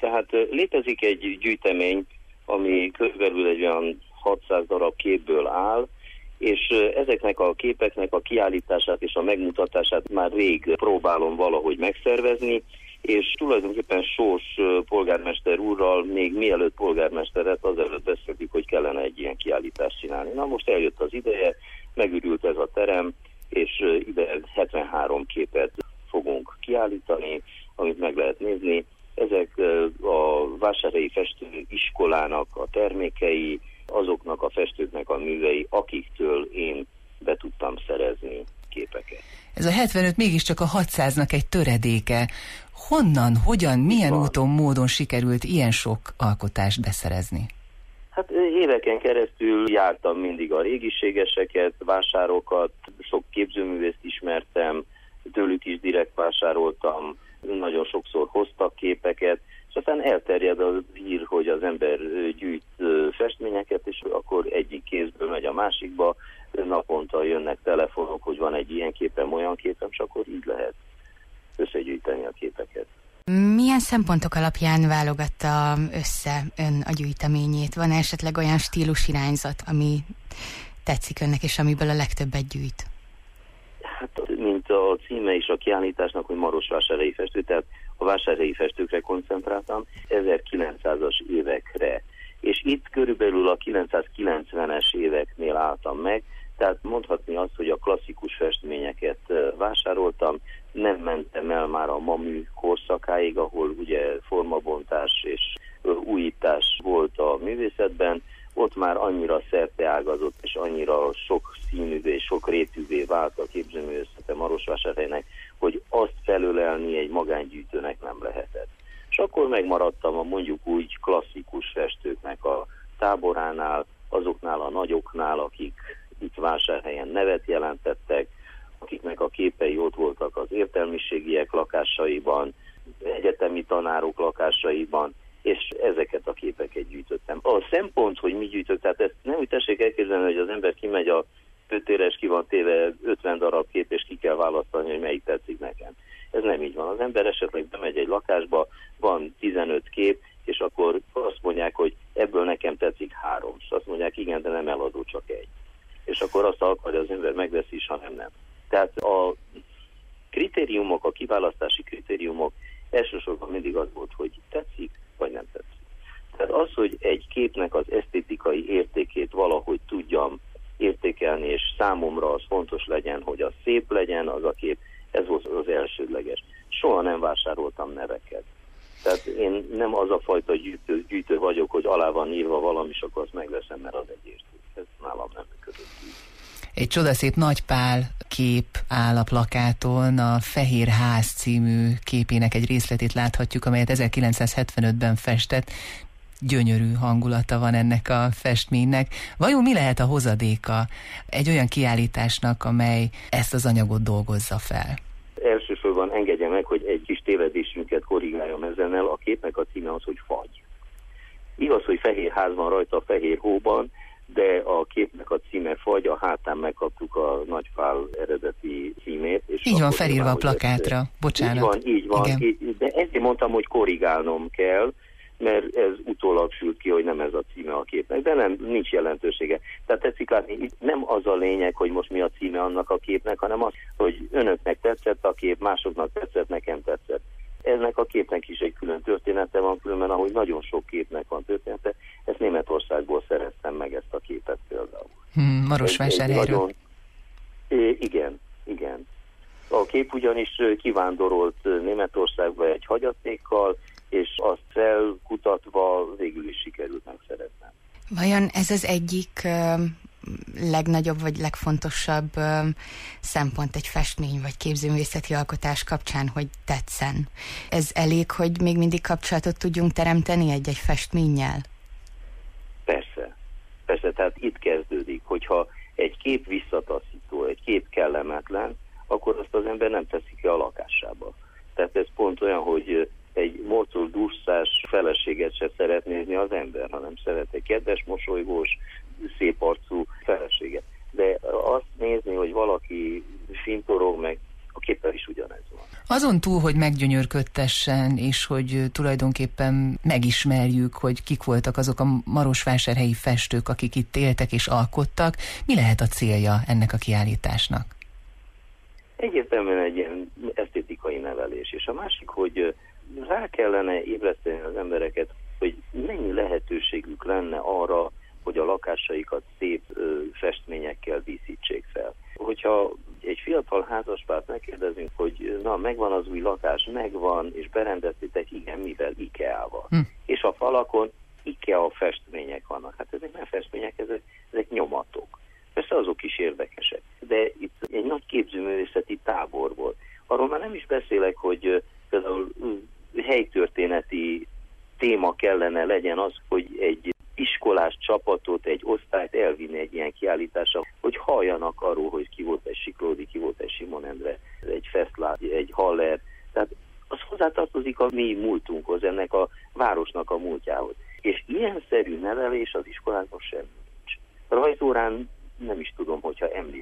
Tehát létezik egy gyűjtemény, ami körülbelül egy olyan 600 darab képből áll, és ezeknek a képeknek a kiállítását és a megmutatását már rég próbálom valahogy megszervezni, és tulajdonképpen Sós polgármester úrral még mielőtt polgármester lett, azelőtt beszéltük, hogy kellene egy ilyen kiállítást csinálni. Na most eljött az ideje, megürült ez a terem, és ide 73 képet fogunk kiállítani, amit meg lehet nézni. Ezek a Vásárhelyi Festőiskolának a termékei, azoknak a festőknek a művei, akiktől én be tudtam szerezni képeket. Ez a 75 mégiscsak a 600-nak egy töredéke. Honnan, hogyan, milyen úton, módon sikerült ilyen sok alkotást beszerezni? Hát éveken keresztül jártam mindig a régiségeseket, vásárokat, sok képzőművészt ismertem, tőlük is direkt vásároltam, nagyon sokszor hoztak képeket, és aztán elterjed az hír, hogy az ember gyűjt festményeket, és akkor egyik kézből megy a másikba, naponta jönnek telefonok, hogy van egy ilyen képem, olyan képem, és akkor így lehet összegyűjteni a képeket. Milyen szempontok alapján válogatta össze ön a gyűjteményét? Van esetleg olyan stílusirányzat, ami tetszik önnek, és amiből a legtöbbet gyűjt? Hát, mint a címe is a kiállításnak, hogy Marosvásárhelyi festő, tehát a vásárhelyi festőkre koncentráltam, 1900-as évekre. És itt körülbelül a 990-es éveknél álltam meg, tehát mondhatni azt, hogy a klasszikus festményeket vásároltam, nem mentem el már a mamű korszakáig, ahol ugye formabontás és újítás volt a művészetben, ott már annyira szerteágazott és annyira sok színűvé és sok rétűvé vált a képzőművészete Marosvásárhelynek, hogy azt felölelni egy magángyűjtőnek nem lehetett. És akkor megmaradtam a mondjuk úgy klasszikus festőknek a táboránál, azoknál a nagyoknál, akik itt Vásárhelyen nevet jelentettek, akiknek a képei ott voltak az értelmiségiek lakásaiban, egyetemi tanárok lakásaiban, és ezeket a képeket gyűjtöttem. A szempont, hogy mi gyűjtök, tehát ezt nem úgy tessék elképzelni, hogy az ember kimegy a főtérre, és ki van téve 50 darab kép, és ki kell választani, hogy melyik tetszik nekem. Ez nem így van. Az ember esetleg bemegy egy lakásba, van 15 kép, és akkor azt mondják, hogy ebből nekem tetszik 3. És azt mondják, igen, de nem eladó, csak egy. És akkor azt akarja az ember megveszi is, hanem nem. Tehát a kritériumok, a kiválasztási kritériumok elsősorban mindig az volt, hogy tetszik, vagy nem tetszik. Tehát az, hogy egy képnek az esztétikai értékét valahogy tudjam értékelni, és számomra az fontos legyen, hogy az szép legyen az a kép, ez volt az elsődleges. Soha nem vásároltam neveket. Tehát én nem az a fajta gyűjtő vagyok, hogy alá van írva valami, és akkor azt megveszem, mert az egy érték. Ez nálam nem működött így. Egy csodaszép Nagy Pál kép áll a plakáton, a Fehér Ház című képének egy részletét láthatjuk, amelyet 1975-ben festett. Gyönyörű hangulata van ennek a festménynek. Vajon mi lehet a hozadéka egy olyan kiállításnak, amely ezt az anyagot dolgozza fel? Elsősorban engedje meg, hogy egy kis tévedésünket korrigáljam ezzel. A képnek a címe az, hogy Fagy. Igaz, hogy Fehér Ház van rajta a fehér hóban, de a képnek a címe Fagy, a hátán megkaptuk a Nagy Pál eredeti címét. És így van felírva a plakátra, bocsánat. Így van, de ezért mondtam, hogy korrigálnom kell, mert ez utólag sült ki, hogy nem ez a címe a képnek, de nem, nincs jelentősége. Tehát tetszik látni, itt nem az a lényeg, hogy most mi a címe annak a képnek, hanem az, hogy önöknek tetszett a kép, másoknak tetszett, nekem tetszett. Ennek a képnek is egy külön története van, különben ahogy nagyon sok képnek van története, ezt Németországból szereztem meg ezt a képet például. Marosvásárhelyről. Igen. A kép ugyanis kivándorolt Németországba egy hagyatékkal, és azt felkutatva végül is sikerült megszereznem. Vajon ez az egyik legnagyobb vagy legfontosabb szempont egy festmény vagy képzőművészeti alkotás kapcsán, hogy tetszen? Ez elég, hogy még mindig kapcsolatot tudjunk teremteni egy-egy festménnyel? Persze, tehát itt kezdődik, hogyha egy kép visszataszító, egy kép kellemetlen, akkor azt az ember nem teszi ki a lakásába. Tehát ez pont olyan, hogy egy morcol dusszás feleséget se szeret nézni az ember, hanem szeret egy kedves, mosolygós, szép arcú feleséget. De azt nézni, hogy valaki fintorog meg, a képpel is ugyanez van. Azon túl, hogy meggyönyörködtessen, és hogy tulajdonképpen megismerjük, hogy kik voltak azok a marosvásárhelyi festők, akik itt éltek és alkottak, mi lehet a célja ennek a kiállításnak? Egyértelműen egy ilyen esztétikai nevelés. És a másik, hogy rá kellene ébreszteni az embereket, hogy mennyi lehetőségük lenne arra, hogy a lakásaikat szép festményekkel díszítsék fel. Hogyha egy fiatal házaspárt megkérdezünk, hogy na, megvan az új lakás, megvan, és berendeztétek, igen, mivel? IKEA-val. És a falakon IKEA festmények vannak. Hát ezek nem festmények, ezek nyomatok. Persze azok is érdekesek. De itt egy nagy képzőművészeti tábor volt. Arról már nem is beszélek, hogy például helytörténeti téma kellene legyen az, hogy egy iskolás csapatot, egy osztályt elvinni egy ilyen kiállításra, hogy halljanak arról, hogy ki volt egy Siklódi, ki volt egy Simon Endre, egy Feszlár, egy Haller. Tehát az hozzátartozik a mi múltunkhoz, ennek a városnak a múltjához. És ilyen szerű nevelés az iskolákban sem nincs. Rajzórán nem is tudom, hogyha említ